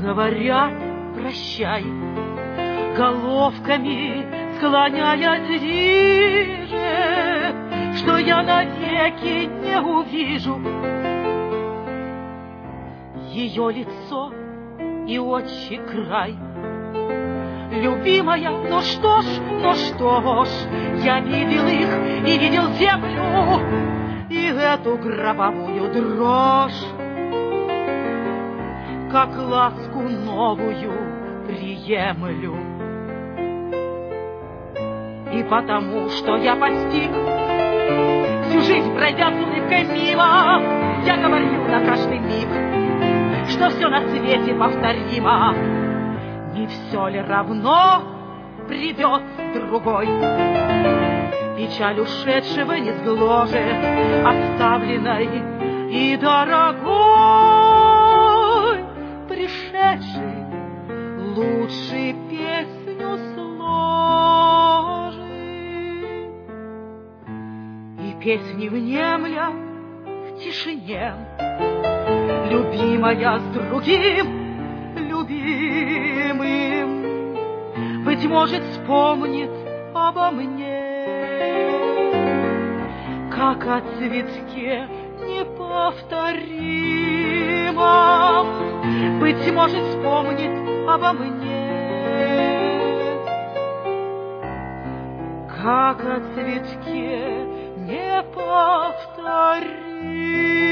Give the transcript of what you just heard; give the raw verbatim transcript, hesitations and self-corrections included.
говорят прощай, головками склоняя движе, что я навеки не увижу ее лицо и очи край. Любимая, ну что ж, ну что ж, я видел их и видел землю, и эту гробовую дрожь, как ласку новую приемлю. И потому, что я постиг, всю жизнь пройдя с улыбкой мимо, я говорю на каждый миг, что все на свете повторимо. Не все ли равно придет другой? Печаль ушедшего не сгложит оставленной и дорогой пришедший лучше песню сложит. И песни внемля в тишине, любимая с другим любимым, быть может, вспомнит обо мне, как о цветке неповторимом, быть может, вспомнит обо мне, как о цветке неповторимом.